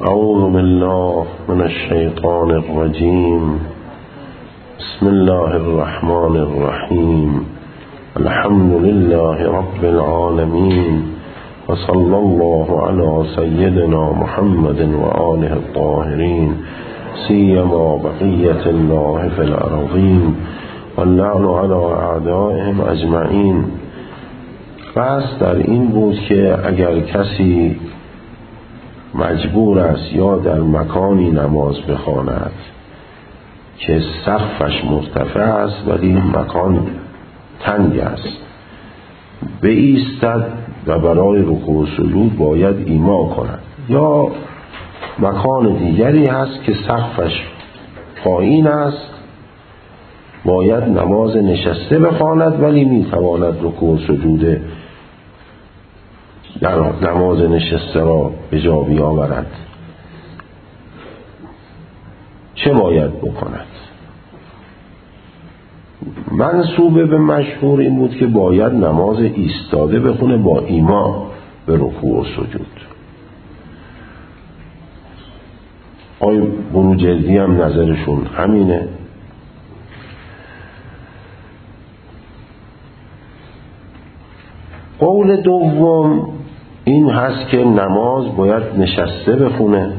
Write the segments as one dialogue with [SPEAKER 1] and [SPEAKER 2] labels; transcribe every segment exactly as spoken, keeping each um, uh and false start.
[SPEAKER 1] اعوذ بالله من الشیطان الرجیم. بسم الله الرحمن الرحیم. الحمد لله رب العالمین و صلی الله علی سیدنا محمد و آله الطاهرین سیما بقیة الله فی الارضین واللعن علی اعدائهم اجمعین. بحث در این بود که اگر کسی مجبور است یا در مکانی نماز بخواند که سقفش مرتفع است ولی مکان تنگ است، بایستد و برای رکوع و سجود باید ایما کند، یا مکان دیگری هست که سقفش پایین است باید نماز نشسته بخواند ولی میتواند رکوع و سجود در نماز نشسته را به جا بیاورد، چه باید بکند؟ منسوب به مشهور این بود که باید نماز ایستاده بخونه با ایما به رکوع و سجود. آقای بروجردی هم نظرشون همینه. قول دوم این هست که نماز باید نشسته بخونه.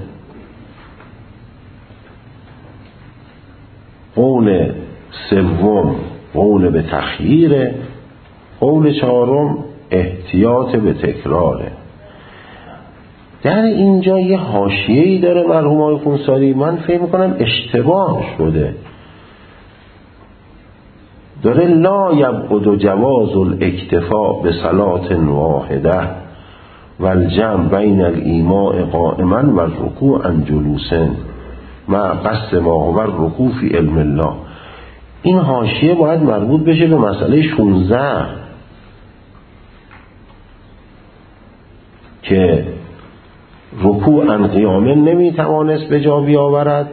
[SPEAKER 1] قول سوم قول به تخییره. قول چهارم احتیاط به تکراره. در اینجا یه حاشیه‌ای داره مرحوم آقای خونساری، من فکر میکنم اشتباه شده. داره لا یبعد جواز الاکتفاء به صلاة واحده و الجمع بین الایماء قائما و الرکوع عن جلوس مع قصد ما هو الرکوع فی علم الله. این حاشیه باید مربوط بشه به مسئله شانزده که رکوع عن قیامه نمیتوانست به جا بیاورد،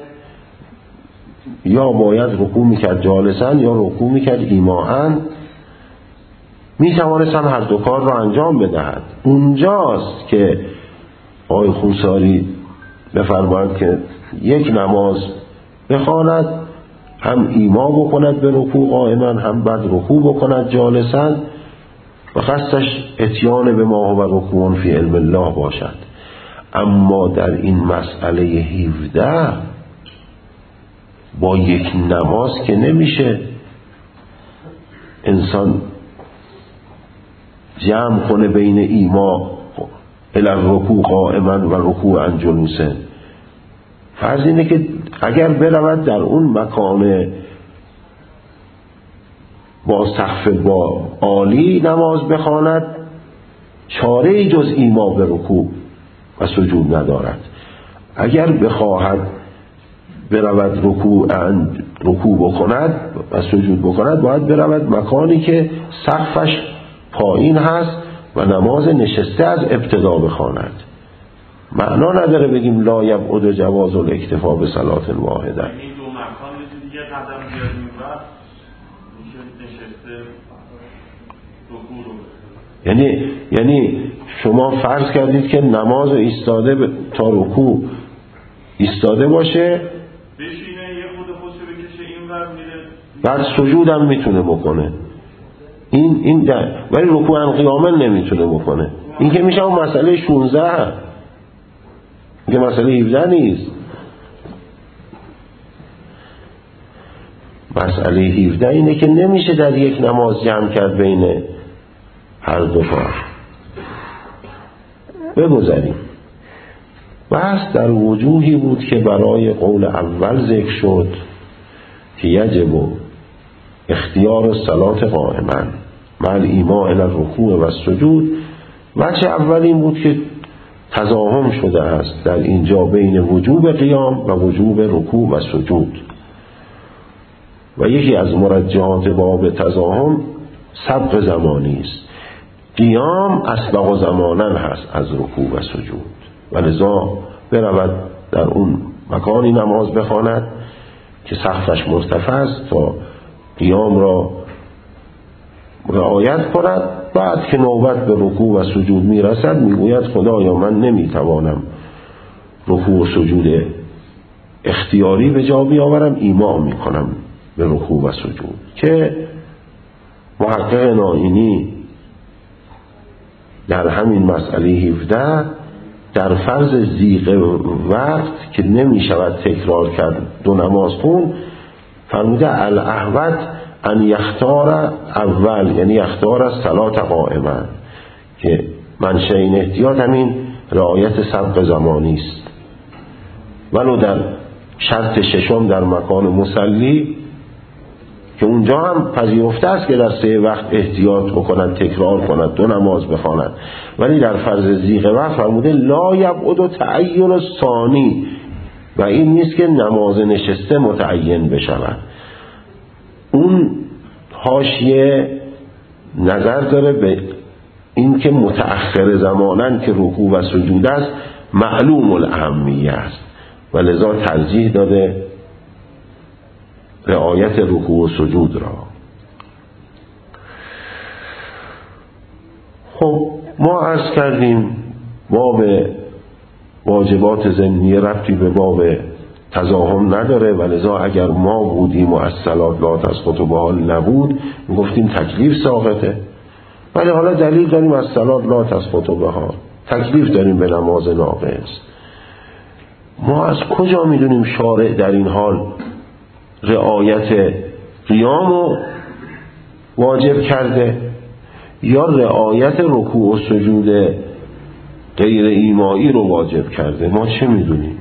[SPEAKER 1] یا باید رکوع میکرد جالسن یا رکوع میکرد ایماعن، میتوانست هم هر دو کار را انجام بدهد. اونجاست که آقای خونساری بفرماید که یک نماز بخواند، هم ایما بکند به رکوع قائما، هم بعد رکوع بکند جالسن و قصدش اتیان به ما هو رکوع فی علم الله باشد. اما در این مسئله هفده با یک نماز که نمیشه انسان جمع کنه بین ایما الی رکوع قائما و رکوع عن جلوسه. فرض اینه که اگر برود در اون مکان با سقف با عالی نماز بخواند، چاره جز ایما به رکوع و سجود ندارد. اگر بخواهد برود رکوع رکوع بکند و سجود بکند، باید برود مکانی که سقفش پایین هست و نماز نشسته از ابتدا بخواند. معنا نداره بگیم لا یبعد جواز الاکتفاء به صلاة واحده.
[SPEAKER 2] این دو مکان دیگه قدم بیاریم و نشسته رکوع رو،
[SPEAKER 1] یعنی یعنی شما فرض کردید که نماز ایستاده ب... تا رکوع ایستاده باشه،
[SPEAKER 2] بشینه یه خود خودشو بکشه این ور میره،
[SPEAKER 1] بعد سجود هم میتونه بکنه. این این در ولی رکوع عن قیامه نمیتونه بکنه. این که میشه اون مسئله شانزده، که مسئله هفده نیست. مسئله هفده اینه که نمیشه در یک نماز جمع کرد بین هر دو کار. بگذاریم. بحث در وجوهی بود که برای قول اول ذکر شد که یجب اختیار الصلاة قائما مع الایماء الی الرکوع و السجود. وجه اول این بود که تضاهم شده است در اینجا بین وجوب قیام و وجوب رکوع و سجود، و یکی از مرجحات باب تضاهم سبق زمانی است. قیام اسبق زمانا هست از رکوع و سجود، و لذا برود در اون مکانی نماز بخواند که سقفش مرتفع است تا قیام را رعایت کند. بعد که نوبت به رکوع و سجود میرسد میگوید خدایا من نمیتوانم رکوع و سجود اختیاری به جا بیاورم، ایما میکنم به رکوع و سجود. که محقق نائینی در همین مسئله هفده در فرض ضیق وقت که نمی شود تکرار کرد دو نماز خون، فرموده الاحوط ان یختار اول، یعنی یختار از صلات قائما، که منشأ این احتیاط همین رعایت سبق زمانی است. ولو در شرط ششم در مکان مصلی که اونجا هم پذیرفته است که در سه وقت احتیاط بکنند، تکرار کنند، دو نماز بخوانند، ولی در فرض ضیق وقت فرموده لا یبعد تعین الثانی، و این نیست که نماز نشسته متعین بشود. اون حاشیه نظر داره به این که متأخر زمانن که رکوع و سجود است معلوم الاهمیه است و لذا ترجیح داده رعایت رکوع و سجود را. خب ما عرض کردیم باب واجبات ضمنیه ربطی به باب تزاحم نداره و لذا اگر ما بودیم و از صلات لا تسقط به حال نبود گفتیم تکلیف ساقطه، ولی حالا دلیل داریم از صلات لا تسقط به حال، تکلیف داریم به نماز ناقص. ما از کجا میدونیم شارع در این حال رعایت قیام رو واجب کرده یا رعایت رکوع و سجود غیر ایمایی رو واجب کرده؟ ما چه میدونیم؟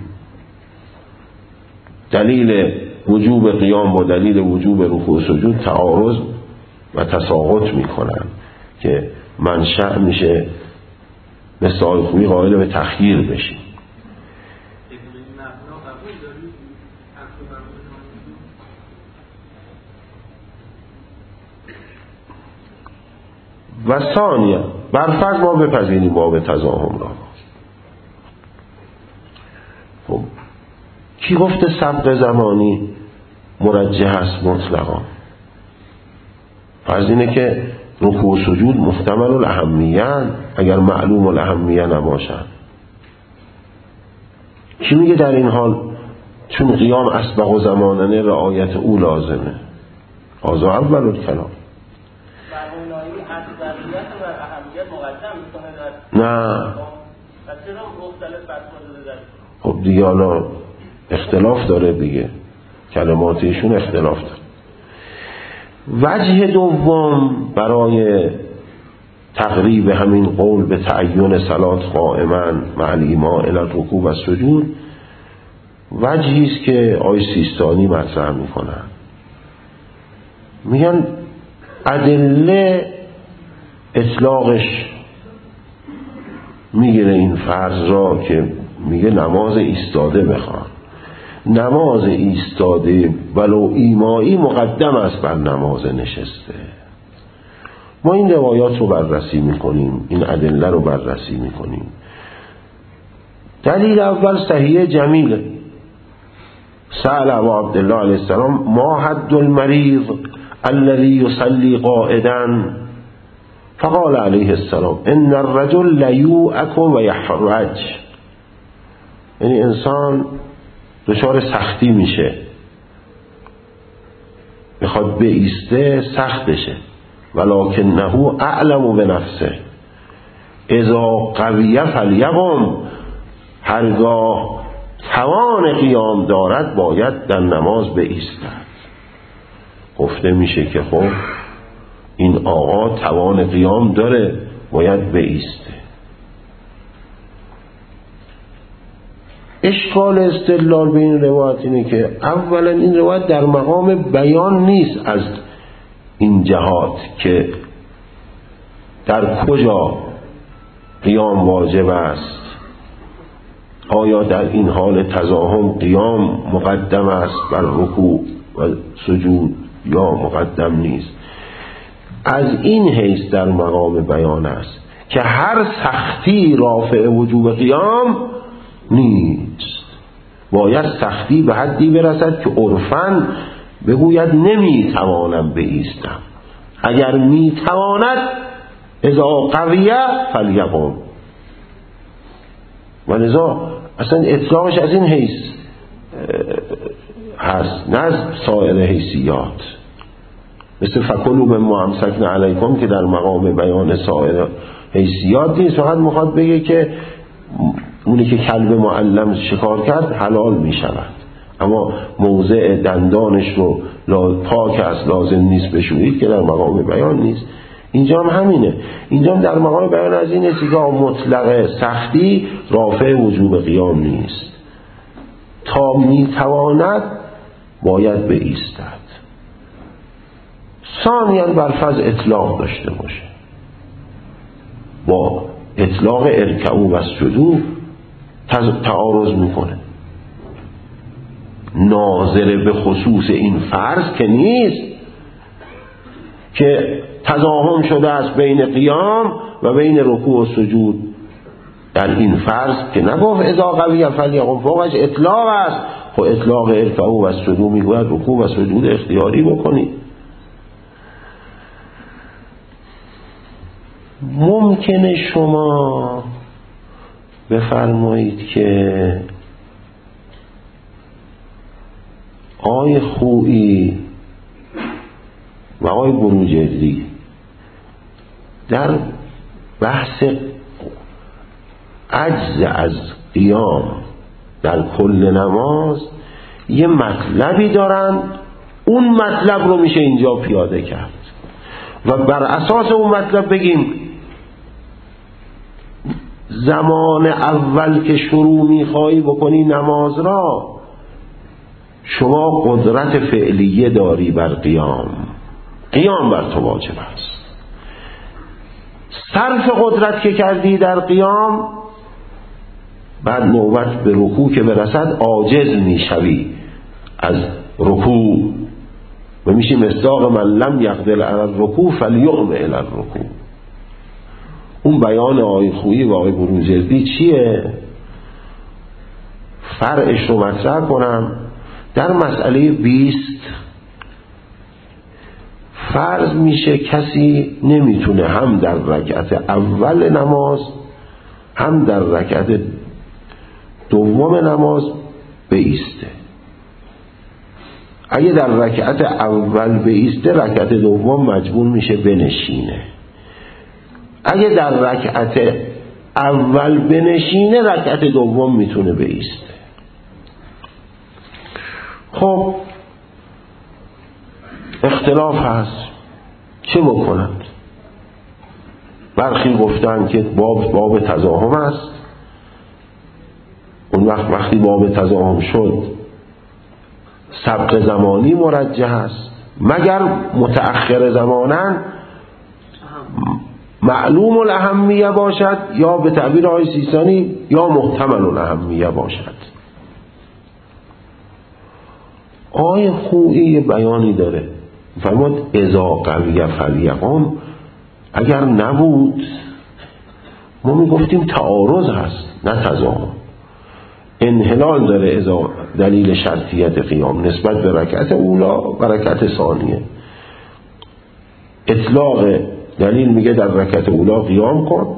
[SPEAKER 1] دلیل وجوب قیام با دلیل وجوب رکوع و سجود تعارض و تساقط میکنن که منشأ میشه مثل آقای خویی قائل به تخییر بشیم. و ثانیه برفرض ما بپذیریم باب تزاحم را. خب کی گفته سبق زمانی مرجح است مطلقا؟ فرض اینه که رکوع و سجود محتمل الاهمیه، اگر معلوم الاهمیه نباشن. کی میگه در این حال چون قیام اسبق و زماننه رعایت او لازمه؟ هذا اول الکلام. نه خب دیگه حالا اختلاف داره دیگه، کلمات ایشون اختلاف داره. وجه دوم برای تقریب همین قول به تعین صلات قائما مع الایماء الی الرکوع و سجود وجهی است که آقای سیستانی مطرح میکنن. میگن ادله اطلاقش میگیره این فرض را که میگه نماز ایستاده بخوان. نماز ایستاده ولو ایمایی مقدم است بر نماز نشسته. ما این روایات رو بررسی میکنیم، این ادله رو بررسی میکنیم. دلیل اول صحیح جمیله. سأل ابو عبدالله علیه السلام ما حد المریض الذي يصلي قائدا فقال علیه السلام ان الرجل لیوعک و یحرج، یعنی انسان دچار سختی میشه، میخواد بایسته سختشه، ولکنه اعلم بنفسه اذا قوی فلیقم، هرگاه توان قیام دارد باید در نماز بایستد. گفته میشه که خب این آقا توان قیام داره، باید بایسته. اشکال استدلال به این روایت اینه که اولا این روایت در مقام بیان نیست از این جهات که در کجا قیام واجب است، آیا در این حال تزاحم قیام مقدم است بر رکوع و سجود یا مقدم نیست. از این حیث در مقام بیان است که هر سختی رافع وجوب قیام نیست. باید سختی به حدی برسد که عرفاً بگوید نمیتوانم بایستم، اگر میتواند اذا قویه فلیقم. ولذا اصلا اطلاقش از این حیث هست، نه از سایر حیثیات، مثل فکلوا مما امسکنا علیکم که در مقام بیان سایر حیثیات نیست، فقط میخواد بگه که اونی که کلب معلم شکار کرد حلال میشود، اما موضع دندانش رو پاک است لازم نیست بشویید که در مقام بیان نیست. اینجا هم همینه، اینجا هم در مقام بیان از این است که مطلق سختی رافع وجوب قیام نیست، تا میتواند باید بایستد. ثانیاً برفض اطلاق داشته باشه، با اطلاق ارکعوا واسجدوا تعارض میکنه، ناظر به خصوص این فرض که نیست که تزاحم شده است بین قیام و بین رکوع و سجود. در این فرض که نگفت اذا قوی فلیقم، فوقش اطلاق است، خب اطلاق ارکعوا واسجدوا میگوید رکوع و سجود اختیاری بکنید. ممکنه شما بفرمایید که آقای خویی و آقای بروجردی در بحث عجز از قیام در کل نماز یه مطلبی دارن، اون مطلب رو میشه اینجا پیاده کرد و بر اساس اون مطلب بگیم زمان اول که شروع میخوایی بکنی نماز را، شما قدرت فعلیه داری بر قیام، قیام بر تو واجب است. صرف قدرت که کردی در قیام، بعد نوبت به رکوع که برسد عاجز میشوی از رکوع و میشی مصداق من لم یقدر علی الرکوع فلیقم الی الرکوع. اون بیان آقای خویی و آقای بروجردی چیه؟ فرعش رو مطرح کنم. در مسئله بیست فرض میشه کسی نمیتونه هم در رکعت اول نماز هم در رکعت دوم نماز بایسته. اگه در رکعت اول بایسته، رکعت دوم مجبور میشه بنشینه. اگه در رکعت اول بنشینه، رکعت دوم میتونه بایسته. خب اختلاف هست، چه بکنند؟ برخی گفتن که باب باب تزاحم است، اون وقت وقتی باب تزاحم شد سبق زمانی مرجح است، مگر متأخر زمانن معلوم الاهمیه باشد، یا به تعبیر آقای سیستانی یا محتمل الاهمیه باشد. آقای خویی بیانی داره، فرمود اذا قوی فلیقم. اگر نبود ما میگفتیم تعارض هست نه تضامن، انحلال داره اذا دلیل شرطیت قیام نسبت به رکعت اولا و رکعت ثانیه. اطلاق دلیل میگه در رکعت اولا قیام کن،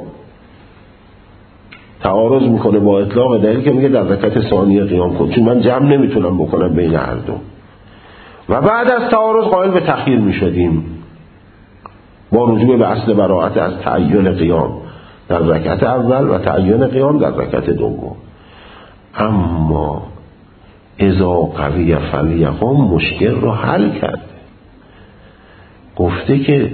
[SPEAKER 1] تعارض میکنه با اطلاق دلیل که میگه در رکعت ثانیه قیام کن، چون من جمع نمیتونم بکنم بین هر دو. و بعد از تعارض قائل به تأخیر میشدیم با رجوع به اصل براءت از تعین قیام در رکعت اول و تعین قیام در رکعت دوم. اما اذا قوی فلیقم مشکل رو حل کرده، گفته که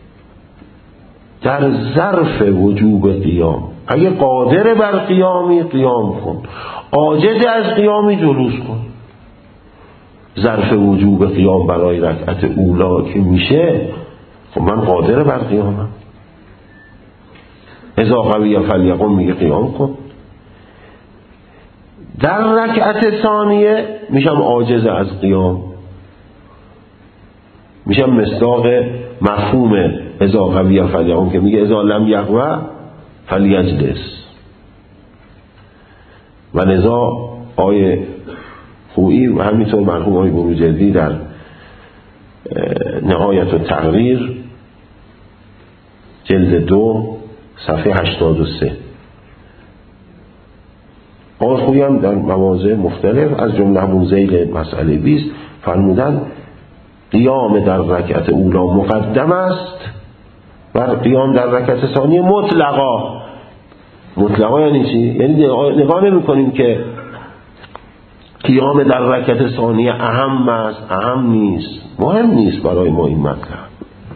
[SPEAKER 1] در ظرف وجوب قیام اگه قادر بر قیامی قیام کن، عاجز از قیامی جلوس کن. ظرف وجوب قیام برای رکعت اولا که میشه، خب من قادر بر قیامم، اذا قوی فلیقم میگه قیام کن. در رکعت ثانیه میشم عاجز از قیام، میشم مصداق مفهوم اذا قوی فلیقم که میگه اذا لم یقوی فلیجلس. و لذا آیه خویی و همینطور مرحوم آقای بروجردی در نهایت التقریر جلد دو صفحه هشتاد و سه آقای خویی هم در مواضع مختلف از جمله همون ذیل مسئله بیست فرمودن قیام در رکعت اولا مقدم است و قیام در رکعت ثانیه مطلقا. مطلقا یعنی چی؟ یعنی نگاه نمی کنیم که قیام در رکعت ثانیه اهم است، اهم نیست، مهم نیست برای ما این مطلب.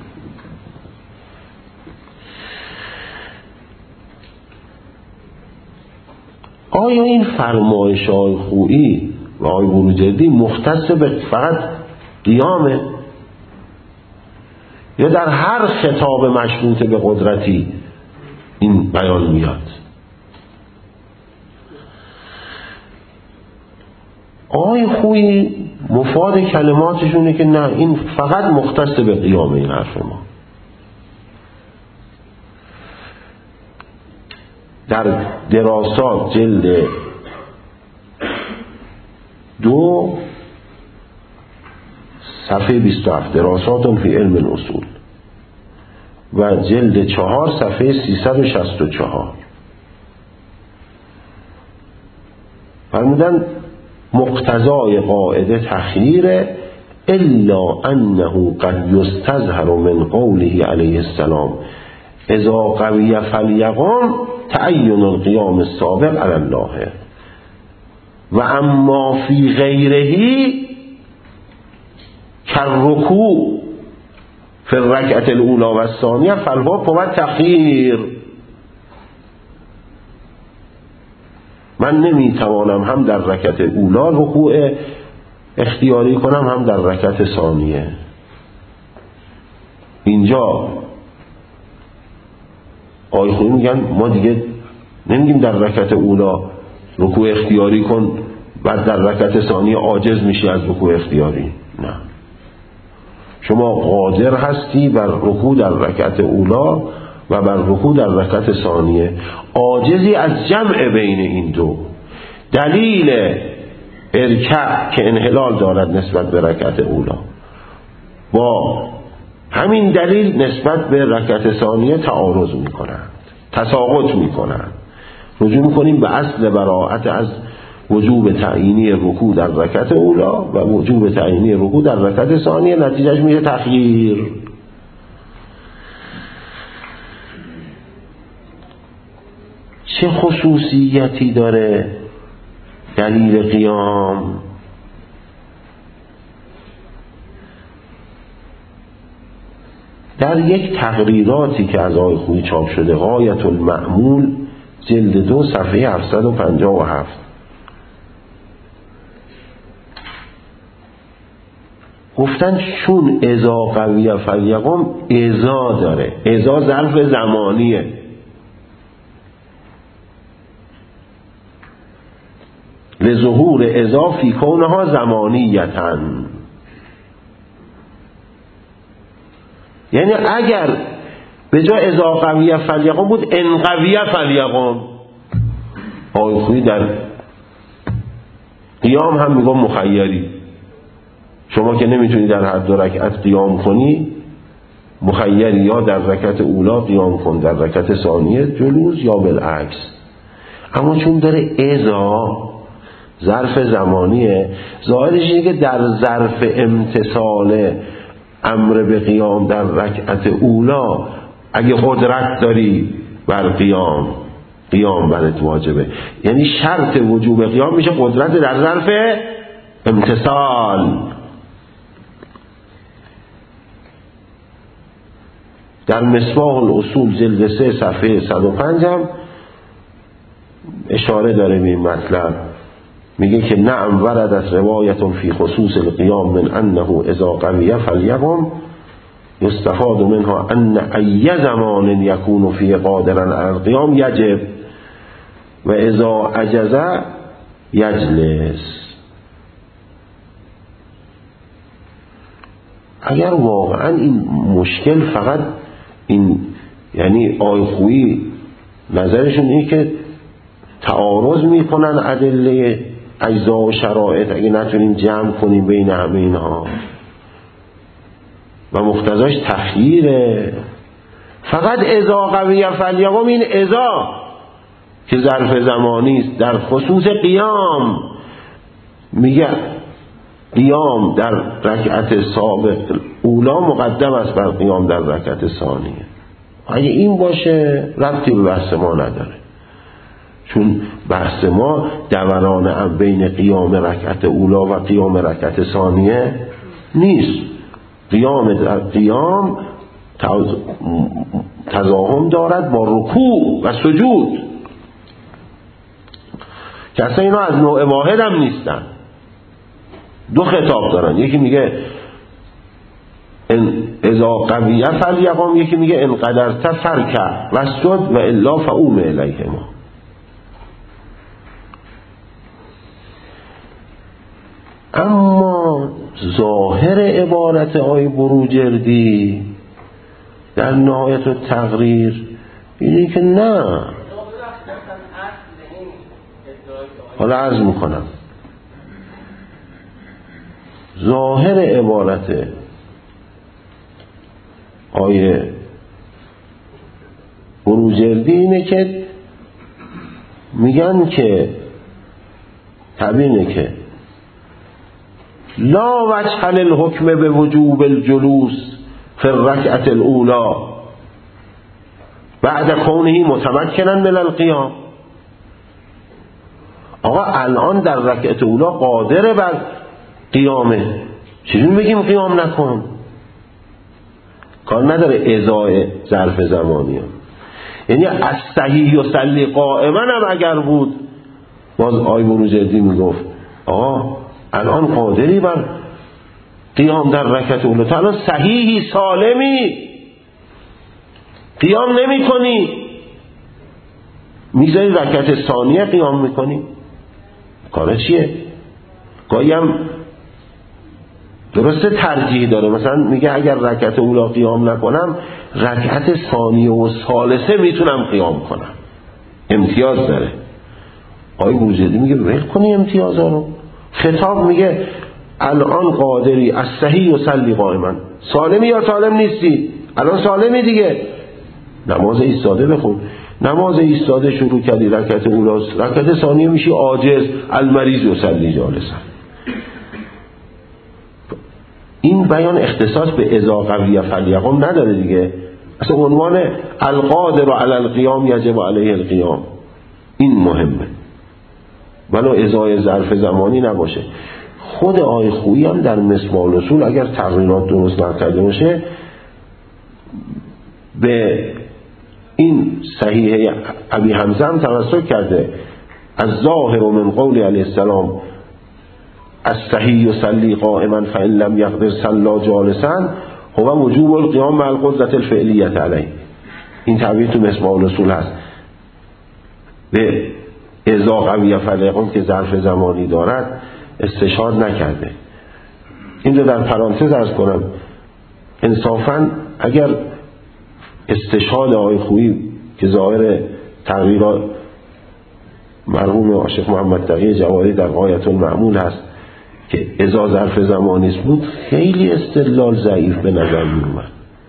[SPEAKER 1] آیا این فرمایش های خویی و آقای بروجردی مختص به فقط قیامه یا در هر خطاب مشروط به قدرتی این بیان میاد؟ آقای خویی مفاد کلماتشونه که نه، این فقط مختص به قیامه این حرف ما. در دراسات جلد دو صفحه بیست و هفت دراسات فی علم الاصول و جلد چهار صفحه سیصد و شصت و چهار فرمودن مقتضای قاعده تخییر الا انه قد یستظهر من قوله علیه السلام اذا قوی فلیقم تعین القیام السابق علی الله و اما فی غیره كالركوع فی الرکعت الاولی و الثانیه فالحکم و تخییر. من نمیتوانم هم در رکعت اولا رکوع اختیاری کنم هم در رکعت ثانیه. اینجا آقای خویی میگن ما دیگه نمیگیم در رکعت اولا رکوع اختیاری کن بعد در رکعت ثانیه عاجز میشی از رکوع اختیاری. نه، شما قادر هستی بر رکوع در رکعت اولا و بر رکوع در رکعت ثانیه، عاجزی از جمع بین این دو. دلیل ارکع که انحلال دارد نسبت به رکعت اولا با همین دلیل نسبت به رکعت ثانیه تعارض میکنند، تساقط میکنند. رجوع میکنیم به اصل براءت از وجوب تعیینی رکوع در رکعت اولا و وجوب تعیینی رکوع در رکعت ثانیه، نتیجهش میشه تخییر. چه خصوصیتی داره دلیل قیام؟ در یک تقریراتی که از آقای خویی چاپ شده غایت المعمول جلد دو صفحه هفتصد و پنجاه و هفت گفتن چون اذا قوی فلیقم اذا داره، اذا ظرف زمانیه، لظهور اذا فی کونها زمانیتاً. یعنی اگر به جای اذا قوی فلیقم بود ان قوی فلیقم. آقای خویی در قیام هم میگم مخیری، شما که نمیتونی در هر دو رکعت قیام کنی مخیری، یا در رکعت اولا قیام کن در رکعت ثانیه جلوس یا بالعکس. اما چون داره اذا ظرف زمانیه، ظاهرش اینه که در ظرف امتثال امر به قیام در رکعت اولا اگه قدرت داری بر قیام، قیام برات واجبه. یعنی شرط وجوب قیام میشه قدرت در ظرف امتثال. در مصباح الاصول جلد سه صفحه صد و پنج هم اشاره داره به این مطلب، میگه که نعم وردت روایت فی خصوص القیام من انه اذا قوی فلیقم یستفاد منها ان ای زمان یکون فی قادرا علی القیام یجب و اذا عجز یجلس. اگر واقعا این مشکل فقط این، یعنی آقای خویی نظرشون اینه که تعارض میکنن ادله اجزا و شرایط، اگه نتونیم جمع کنیم بین همه اینها و مقتضاش تخییره، فقط اذا قوی فلیقم، این اذا که ظرف زمانی است در خصوص قیام، میگه قیام در رکعت سابق اولا مقدم است بر قیام در رکعت ثانیه. اگه این باشه ربطی به بحث ما نداره، چون بحث ما دوران بین قیام رکعت اولا و قیام رکعت ثانیه نیست. قیام در قیام تضاهم دارد با رکوع و سجود که اصلا اینا از نوع واحد هم نیستن، دو خطاب دارن. یکی میگه اذا قویه فلیقم، یکی میگه ان قدرت فرکع واسجد و الا فقوم الیهما. اما ظاهر عبارت آی بروجردی در نهایت التقریر اینه که نه. حالا عرض میکنم ظاهر عبارت آیه بروجردی اینه که میگن که تبینه که لا وجه للحکم به وجوب الجلوس فی الرکعة الاولی بعد کونه متمکنا من القیام. آقا الان در رکعت اولا قادر بر قیامه، چجوری بگیم قیام نکن؟ کار نداره ازای ظرف زمانی ها. یعنی از صحیح و سلی قائما هم اگر بود باز آی بروجردی میگفت آقا الان قادری بر قیام در رکعت اولا، تو الان صحیحی سالمی قیام نمی کنی، میذاری رکعت ثانیه قیام میکنی، کاره چیه؟ گاهی هم درسته ترجیح داره، مثلا میگه اگر رکعت اولا قیام نکنم رکعت ثانیه و ثالثه میتونم قیام کنم، امتیاز داره. آقای بروجردی میگه ول کنی امتیازا رو. خطاب میگه الان قادری از صحیح و سلی قائما، سالمی یا سالم نیستی؟ الان سالمی دیگه، نماز ایستاده بخون. نماز ایستاده شروع کردی رکعت اولاست، رکعت ثانیه میشی عاجز، المریض و سلی جالسا. این بیان اختصاص به اذا قوی فلیقم نداره دیگه، اصلا عنوان القادر علی القیام یجب علیه القیام این مهمه، ولو ازای ظرف زمانی نباشه. خود آی خویی هم در مصباح الاصول اگر تقریرات درست نکرده باشه به این صحیح ابی حمزه هم توسط کرده از ظاهر من قول علیه السلام از صحیح و سلی قائما فإن لم یقدر سلا جالسا هو وجوب القیام مع القدرة الفعلیة علیه. این تعبیر تو مصباح الاصول هست. به اذا قوی فلیقم که ظرف زمانی دارد استشهاد نکرده. این رو در پرانتز عرض کنم، انصافا اگر استشهاد آقای خویی که ظاهر تغییرات مرحوم عاشق محمد تقی جوادی در غایت المعمول هست که اذا ظرف زمانی بود، خیلی استدلال ضعیف به نظر می اومد.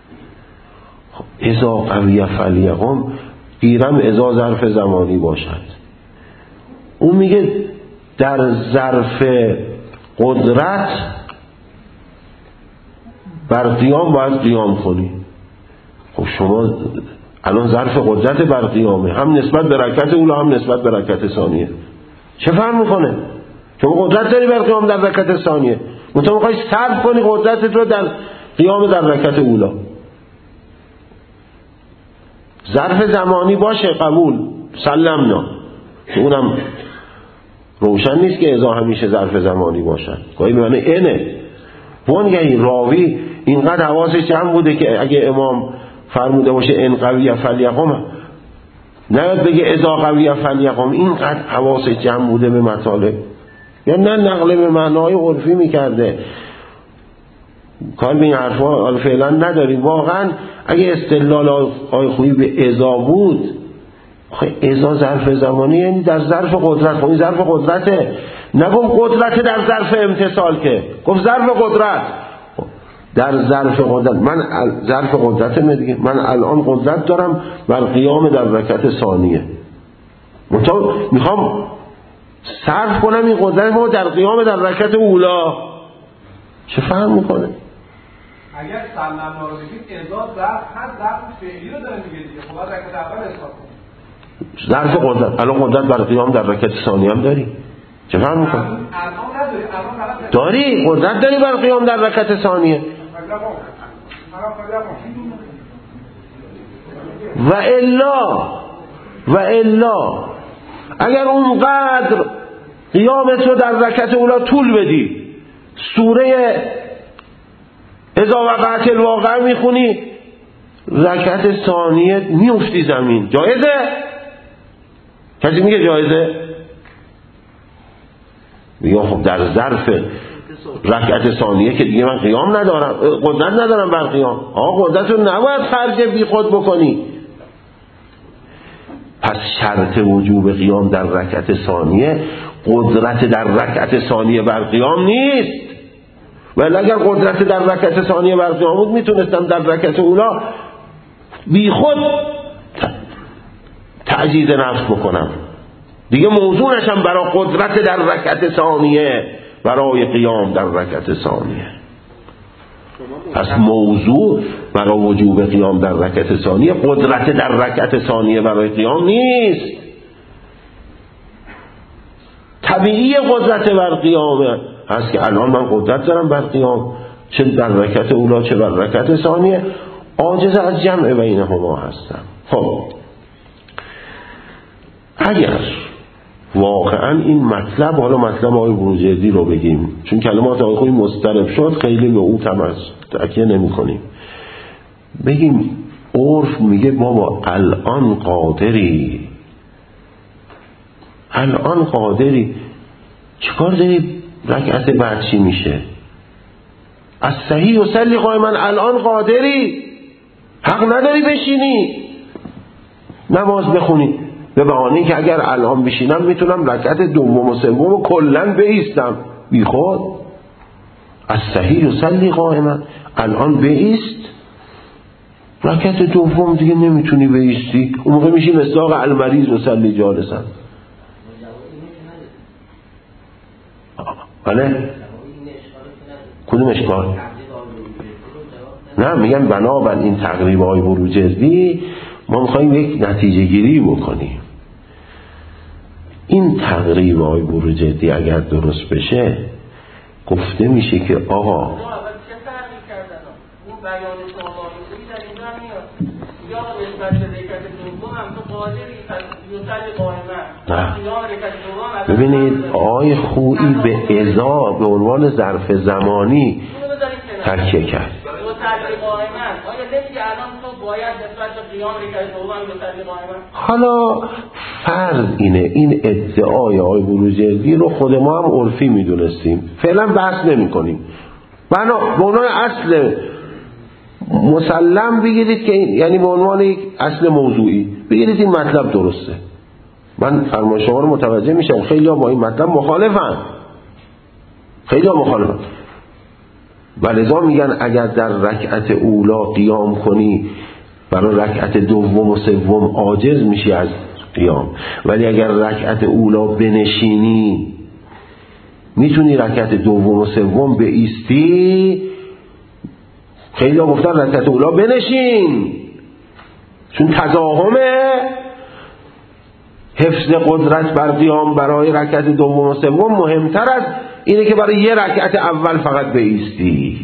[SPEAKER 1] اذا قوی فلیقم گیرم اذا ظرف زمانی باشد. اون میگه در ظرف قدرت بر قیام باید قیام کنی. خب شما الان ظرف قدرت بر قیامه، هم نسبت به رکعت اولا هم نسبت به رکعت ثانیه، چه فرق میکنه؟ شما قدرت داری بر قیام در رکعت ثانیه، منتها میخوای صرف کنی قدرتت رو در قیام در رکعت اولا. ظرف زمانی باشه قبول سلمنا، اونم روشن نیست که اذا همیشه ظرف زمانی باشد، گاهی میونه اینه وانگهی راوی اینقدر حواسش جمع بوده که اگه امام فرموده باشه ان قوی فلیقم نیاد بگه اذا قوی فلیقم، اینقدر حواسش جمع بوده به مطالب، یا نه نقل به معنای عرفی میکرده. کار به این حرفا فعلا نداریم. واقعا اگه استدلال آی خویی به اذا بود، اذا ظرف زمانی یعنی در ظرف قدرت، خب این ظرف قدرته، نگم قدرت در ظرف امتصال، که گفت ظرف قدرت، در ظرف قدرت. من ظرف قدرت دیگه، من الان قدرت دارم بر قیام در رکعت ثانیه، منتها میخوام صرف کنم این قدرت ما در قیام در رکعت اولا. چه فهم میکنه؟
[SPEAKER 3] اگر سلم الله رو بگید ازاد ظرف هست ظرف فعلی رو داره میگه دیگه. خب رکعت اول حساب کنید.
[SPEAKER 1] ظرف قدرت الان قدرت برای قیام در رکعت ثانی هم داری. چه فهم میکنه؟
[SPEAKER 3] الان نداری. الان فقط
[SPEAKER 1] داری قدرت داری برای قیام در رکعت ثانیه. و الا و الا اگر اونقدر قیامت رو در رکعت اولا طول بدی، سوره اذا وقعت الواقعه میخونی، رکعت ثانیه میفتی زمین، جایزه؟ کسی میگه جایزه؟ میگه خب در ظرف رکعت ثانیه که دیگه من قیام ندارم، قدرت ندارم بر قیام. آقا قدرت رو نباید خرج بی خود بکنی. پس شرط وجوب قیام در رکعت ثانیه قدرت در رکعت ثانیه بر قیام نیست. ولی اگر قدرت در رکعت ثانیه بر قیام بود میتونستم در رکعت اولا بی خود تعجیز نفس بکنم. دیگه موضوع نشم برای قدرت در رکعت ثانیه برای قیام در رکعت ثانیه. پس موضوع برای وجوب قیام در رکعت ثانیه قدرت در رکعت ثانیه برای قیام نیست. طبیعی قدرت بر قیامه هست که الان من قدرت دارم بر قیام، چه در رکعت اولا چه بر رکعت ثانیه، عاجز از جمع بینهما هستم. خب اگر واقعا این مطلب، حالا مطلب آقای بروجردی رو بگیم چون کلمات آقای خویی مضطرب شد خیلی به او تکیه نمی کنیم، بگیم عرف میگه بابا الان قادری الان قادری چیکار داری رکعت بعد چی میشه؟ از صحیح و سلی قائما الان قادری، حق نداری بشینی نماز بخونی به بهانه که اگر الان بشینم میتونم رکعت دوم و سوم و کلا بایستم. بی خود از صحیح و سلی قائما الان بایست، رکعت دوم دیگه نمیتونی بایستی، اون موقع میشی مصداق المریض و سلی جالسن. بله کدوم اشکال؟ نه میگن بنابر این تقریب های بروجردی ما میخواییم یک نتیجه گیری بکنیم. این تقریب های بروجردی اگر درست بشه گفته میشه که آقا
[SPEAKER 4] چه فرقی کردن اون بیان شما بودی در اینجا هم میاد یا نسبت به رکعت دوم هم تو قادری یوسل قائمه.
[SPEAKER 1] ببینید آقای خویی به ازا به عنوان ظرف زمانی تکیه کرد. حالا فرض اینه این ادعای آقای بروجردی رو خود ما هم عرفی میدونستیم، فعلا بحث نمی کنیم. بنا به عنوان اصل مسلم بگیرید که یعنی به عنوان یک اصل موضوعی بگیرید این مطلب درسته. من فرمان شما رو متوجه میشم خیلی ها با این مطلب مخالفن، خیلی ها مخالفن و لذا میگن اگر در رکعت اولا قیام کنی برای رکعت دوم و سوم عاجز میشی از قیام، ولی اگر رکعت اولا بنشینی میتونی رکعت دوم و سوم بایستی. خیلی ها گفتن رکعت اولا بنشین چون تضاهمه حفظ قدرت بر قیام برای رکعت دوم و سوم مهمتر از اینه که برای یه رکعت اول فقط بایستی.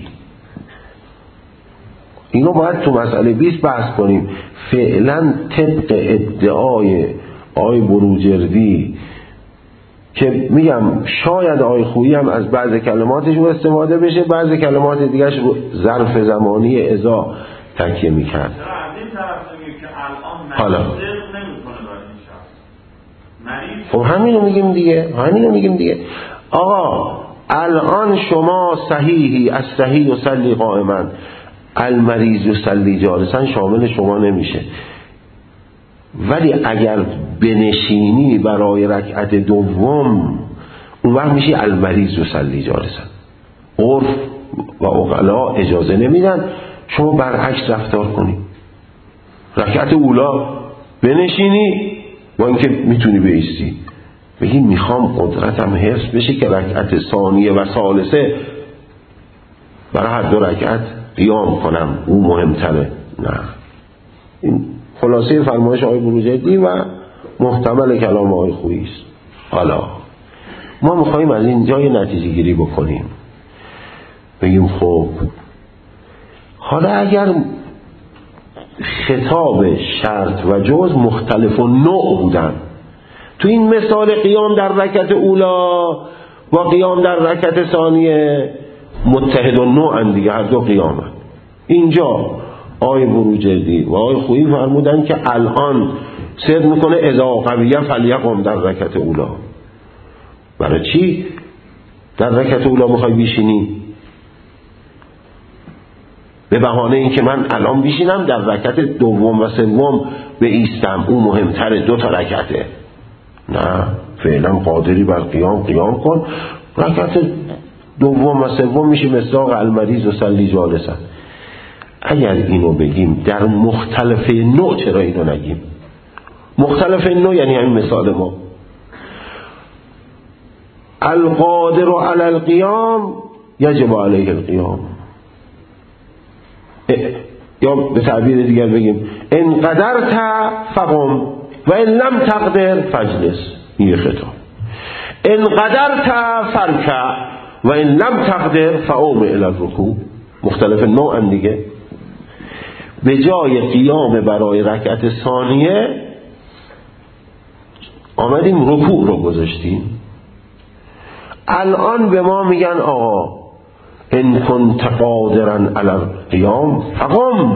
[SPEAKER 1] اینو باید تو مسئله بیست بحث کنیم. فعلا طبق ادعای آقای بروجردی که میگم شاید آقای خویی هم از بعض کلماتش استفاده بشه، بعض کلمات دیگرش رو ظرف زمانی ازا تکیه میکرد. حالا خب همینو میگیم دیگه همینو میگیم دیگه آقا الان شما صحیحی از صحیح و سلی قائما المریض و سلی جالسن شامل شما نمیشه، ولی اگر بنشینی برای رکعت دوم اون وقت میشی المریض و سلی جالسن. عرف و عقلا اجازه نمیدن شما برعکس رفتار کنی، رکعت اولا بنشینی با اینکه میتونی بایستی بگی میخوام قدرتم حفظ بشه که رکعت ثانیه و ثالثه برای هر دو رکعت قیام کنم، اون مهمتره. نه، این خلاصه فرمایش آقای بروجردی و محتمل کلام آقای خویی است. حالا ما میخواییم از اینجا یه نتیجه گیری بکنیم، بگیم خب حالا اگر خطاب شرط و جز مختلف و نوع بودن، تو این مثال قیام در رکعت اولا و قیام در رکعت ثانیه متحد و نوعن دیگه، هر دو قیامن. اینجا آقای بروجردی و آقای خویی فرمودن که الان صدق میکنه اذا قویه فلیقم در رکعت اولا. برای چی در رکعت اولا میخوای بیشینی؟ به بهانه این که من الان بیشینم در رکعت دوم و سوم به ایستم، اون مهمتره، دو تا رکعته. نه، فعلا قادری بر قیام قیام کن، رکعت دوم و سوم میشه مصداق المریض و سلی جالسن. اگر اینو بگیم در مختلف نوع، چرا اینو نگیم؟ مختلف نوع یعنی همین مثال ما، القادر علی القیام یجب علیه القیام، یا به تعبیر دیگر بگیم ان قدرت فقم و ان لم تقدر فجلس. این خطاب ان قدرت فرکع و ان لم تقدر فقم الی الرکوع. مختلف نوع دیگه. به جای قیام برای رکعت ثانیه آمدیم رکوع رو گذاشتیم. الان به ما میگن آقا ان کنت قادرا علی القیام فقم.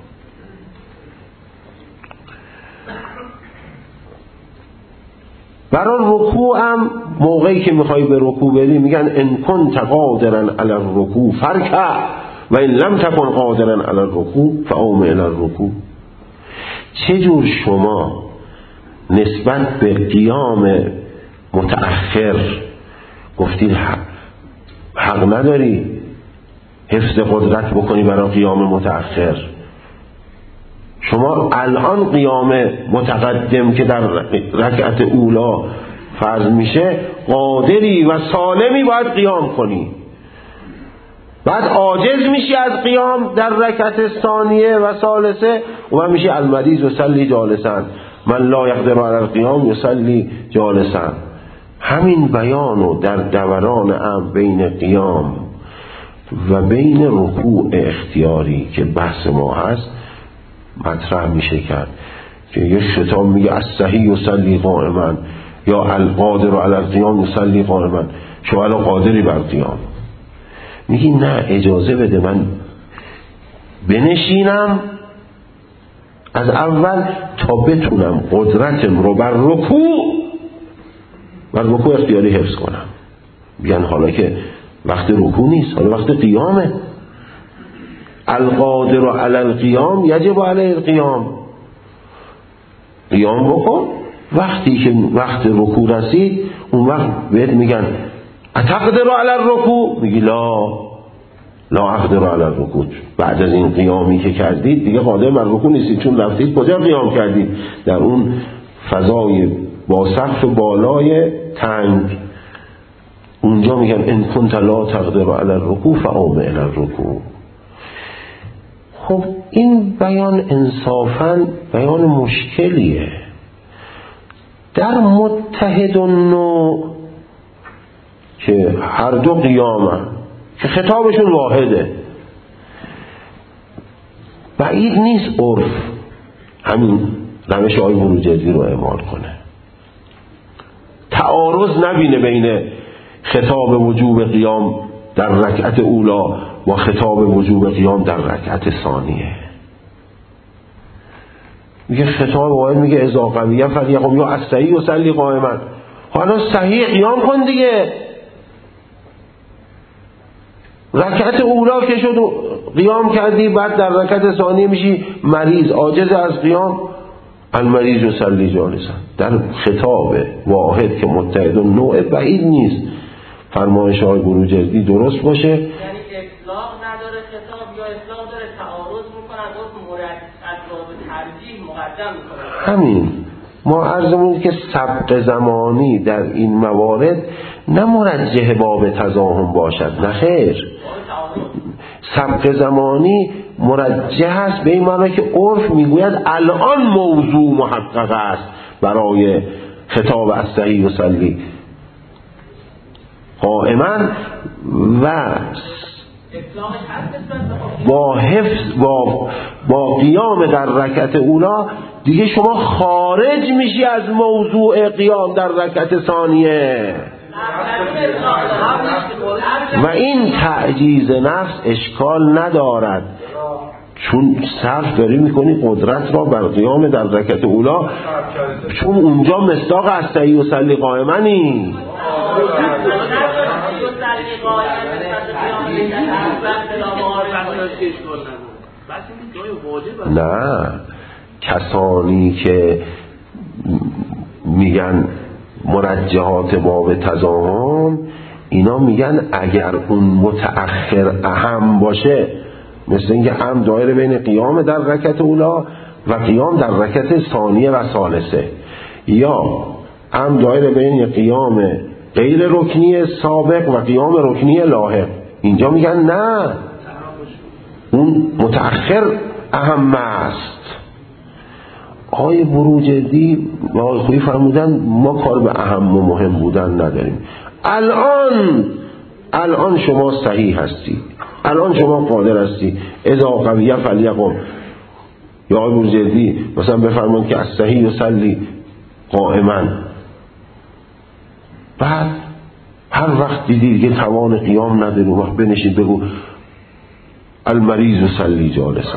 [SPEAKER 1] برای رکوع هم موقعی که میخوای به رکوع بری میگن ان کنت قادرا علی الرکوع فرکع و ان لم تکن قادرا علی الرکوع فقم الی الرکوع. چجور شما نسبت به قیام متأخر گفتید حق, حق نداری حفظ قدرت بکنی برای قیام متأخر؟ شما الان قیام متقدم که در رکعت اولا فرض میشه قادری و سالمی باید قیام کنی، بعد عاجز میشی از قیام در رکعت ثانیه و ثالثه و من میشی المریض و سلی جالسن، من لا یقدر علی القیام یصلی جالسن. همین بیانو در دوران ام بین قیام و بین رکوع اختیاری که بحث ما هست مطرح میشه کرد که یه خطاب میگه الصحیح یصلی قائما یا القادر علی القیام یصلی قائما. شما الان قادری بر قیام، میگی نه اجازه بده من بنشینم از اول تا بتونم قدرتم رو بر رکوع بر رکوع اختیاری حفظ کنم. بیان حالا که وقت رکوع نیست، حالا وقت قیامه. القادر علی القیام یجب علیه القیام، قیام بکن. وقتی که وقت رکوع رسید اون وقت بهت میگن اتقدر علی الرکوع، میگی لا لا اقدر علی الرکوع. بعد از این قیامی که کردید دیگه قادر بر رکوع نیستید، چون رفتید کجا قیام کردید؟ در اون فضای با سقف بالای تنگ. اونجا میگن ان کنت لا تقدر علی الرکوع فقم الی الرکوع. خب این بیان انصافاً بیان مشکلیه. در متحد النوع که هر دو قیامن که خطابشون واحده، بعید نیست عرف همین روش آقای بروجردی رو اعمال کنه، تعارض نبینه بین خطاب وجوب قیام در رکعت اولا و خطاب وجوب قیام در رکعت ثانیه. میگه خطاب واحد، میگه اذا قویه فلیقم یا الصحیح یصلی قائما. حالا صحیح قیام کن دیگه. رکعت اولا که شد قیام کردی، بعد در رکعت ثانیه میشی مریض عاجز از قیام، المریض یصلی جالسا. در خطاب واحد که متحد النوع بعید نیست فرمایش های بروجردی درست باشه.
[SPEAKER 4] یعنی اطلاق نداره خطاب یا اطلاق داره تعارض میکنن، گفت مورد اسباب ترجیح مقدم میکنن.
[SPEAKER 1] همین ما عرضمون که سبق زمانی در این موارد نه مرجح باب تضاهم باشد، نه خیر. سبق زمانی مرجح است به این معنی که عرف میگوید الان موضوع محقق است برای خطاب الصحیح یصلی قائما و با حفظ با, با قیام در رکعت اولا دیگه شما خارج میشی از موضوع قیام در رکعت ثانیه. و این تعجیز نفس اشکال ندارد، چون صرف داری میکنی قدرت را بر قیام در رکعت اولا، چون اونجا مصداق الصحیح یصلی قائمنی. نه، کسانی که میگن مرجحات باب تضاهم، اینا میگن اگر اون متأخر اهم باشه، مثل اینکه هم دایره بین قیام در رکعت اولا و قیام در رکعت ثانیه و ثالثه، یا هم دایره بین قیام غیر رکنی سابق و قیام رکنی لاحق، اینجا میگن نه، اون متأخر اهم است. آقای بروجردی و آقای خویی فرمودن ما کار به اهم و مهم بودن نداریم. الان الان شما صحیح هستی، الان شما قادر هستی، اذا قویه فلیقم. یا آقای بروجردی مثلا بفرمون که الصحیح یصلی قائما، بعد هر وقت دیدید که توان قیام نداری اون وقت بنشید بگو المریض یصلی جالسا.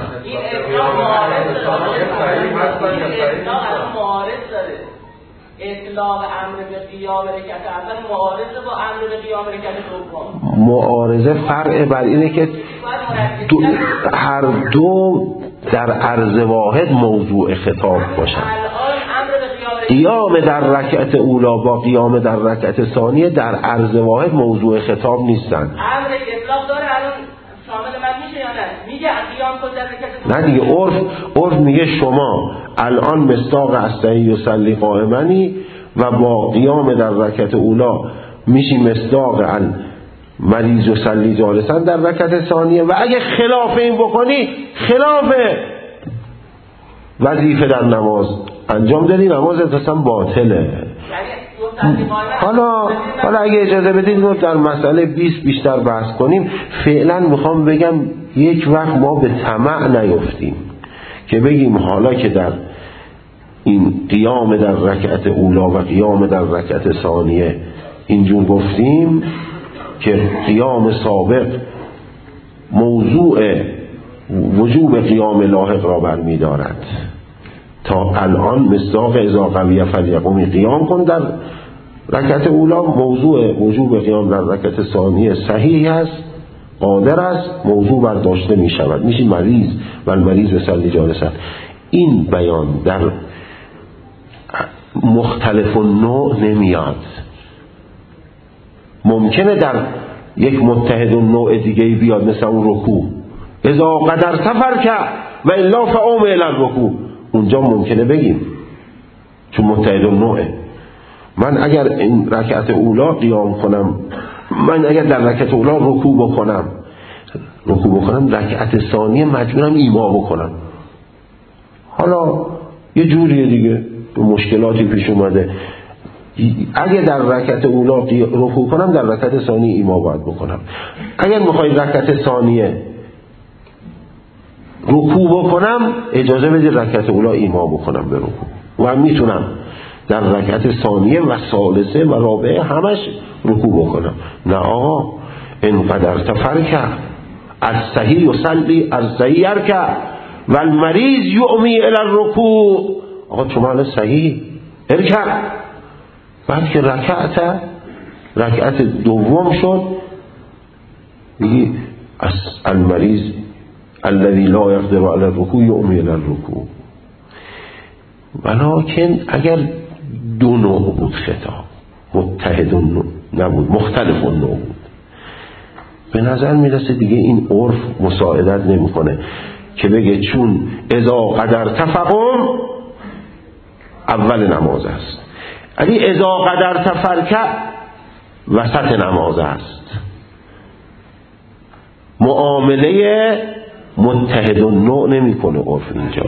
[SPEAKER 4] اطلاق امر به قیام رکعت اول معارضه با امر به قیام رکعت دوم.
[SPEAKER 1] معارضه فرع بر اینه که دو هر دو در عرض واحد موضوع خطاب باشن. قیام در رکعت اولا با قیام در رکعت ثانیه در عرض واحد موضوع خطاب نیستن.
[SPEAKER 4] امر اطلاق داره الان شامل من میشه یا نه؟ میگه قیام کن در رکعت.
[SPEAKER 1] نه دیگه، عرف عرف میگه شما الان مصداق الصحیح یصلی قائمنی و با قیام در رکعت اولا میشی مصداق المریض یصلی جالسا در رکعت ثانیه، و اگه خلاف این بکنی خلاف وظیفه در نماز انجام دادی، نمازت اصلا باطله. حالا حالا اگه اجازه بدید در مسئله بیست بیشتر بحث کنیم. فعلا میخوام بگم یک وقت ما به طمع نیفتیم که بگیم حالا که در این قیام در رکعت اولا و قیام در رکعت ثانیه اینجور گفتیم که قیام سابق موضوع وجوب قیام لاحق را برمی دارد. تا الان مصداق اذا قویه فلیقم قیام کن در رکعت اولا موضوع وجوب قیام در رکعت ثانیه صحیح است، قادر است، موضوع برداشته می شود، میشه مریض و المریض یصلی جالسا. این بیان در مختلف النوع نمیاد. ممکنه در یک متحد النوع دیگه بیاد، مثل اون رکوع اذا قدر سفر که و الا فقوم الی الرکوع، اونجا ممکنه بگیم چون متحد النوعه. من اگر این رکعت اولا قیام کنم، من اگر در رکعت اولا رکوع بکنم رکوع بکنم رکعت ثانیه مجبورم ایما بکنم. حالا یه جوریه دیگه، مشکلاتی پیش اومده، اگر در رکعت اولا رکوع کنم در رکعت ثانیه ایما باید بکنم. اگر میخوای رکعت ثانیه رکوع بکنم اجازه بدید رکعت اولا ایما بکنم به رکوع، و میتونم در رکعت ثانیه و ثالثه و رابعه همش رکوع بکنم. نه آقا، اینقدر تفرکه از صحیح یصلی از صحیح یرکع و المریض یؤمی الی الرکوع. آقا شما الان صحیح ارکع، بعد که رکعت رکعت دوم شد میگی از المریض الذي لا يقدر على الركوع يؤمي الى الركوع. ولكن اگر دو نوع بود خطاب، متحد نبود، مختلف نوع بود، به نظر میرسه دیگه این عرف مساعدت نمیکنه که بگه چون اذا قدر تفقم اول نماز است. علی اذا قدرت فرکع وسط نماز است. معامله متحد النوع نمی کنه عرف اینجا.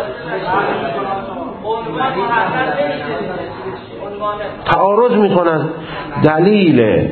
[SPEAKER 1] تعارض میکنن. دلیل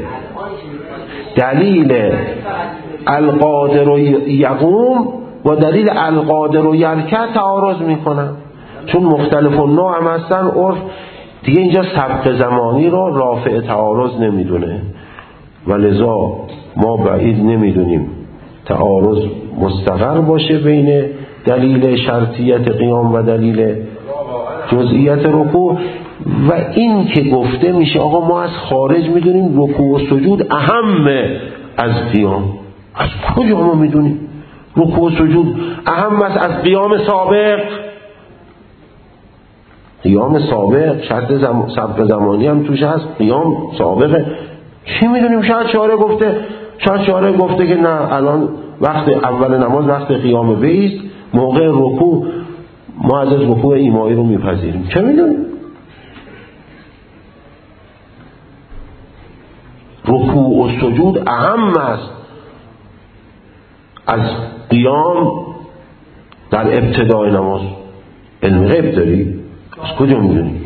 [SPEAKER 1] دلیل القادر و یقوم و دلیل القادر و یرکع تعارض میکنن، چون مختلف النوع هم هستن. عرف دیگه اینجا سبق زمانی رو رافع تعارض نمیدونه و لذا ما بعید نمیدونیم تعارض مستقر باشه بین دلیل شرطیت قیام و دلیل جزئیت رکوع. و این که گفته میشه آقا ما از خارج میدونیم رکوع و سجود اهمه از قیام. از کجا ما میدونیم رکوع و سجود اهم است از قیام سابق؟ قیام سابق شرط زم... سبق زمانی هم توش هست، قیام سابقه. چی میدونیم؟ شاید شارع گفته شاید شارع گفته که نه الان وقت اول نماز وقت قیام بیست، موقع رکوع ما از رکوع ایمایی رو میپذیریم. چه میدونیم؟ رکوع و سجود اهم است از قیام در ابتدای نماز. علم غیب داری؟ از کجا میدونی؟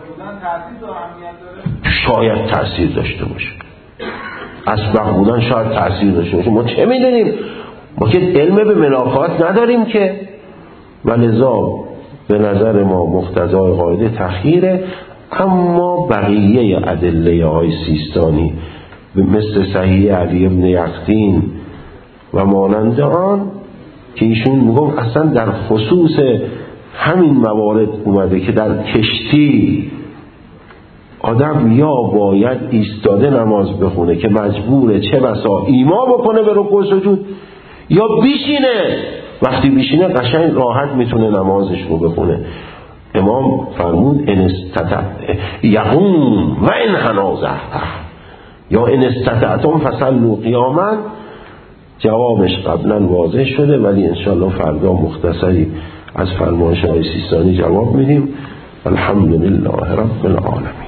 [SPEAKER 1] شاید تأثیر داشته باشه. اسبق بودن شاید تأثیر داشته باشه. ما چه میدونیم؟ ما که علم به ملاکات نداریم که. ولذا به نظر ما مقتضای قاعده تخییره. اما بقیه ادله های سیستانی مثل صحیح علی ابن یقطین و مانند آن که ایشون میگم اصلا در خصوص همین موارد اومده که در کشتی آدم یا باید ایستاده نماز بخونه که مجبوره چه بسا ایما بکنه به رکوع سجود، یا بیشینه. وقتی بیشینه قشنگ راحت میتونه نمازش رو بخونه. امام فرمود ان استطع یقوم و ان حنازه یا ان استطعتم فصلوا قیاما. جوابش قبلا واضح شده ولی انشاءالله فردا مختصری از فرمایش های سیستانی جواب میدیم. الحمدلله رب العالمین.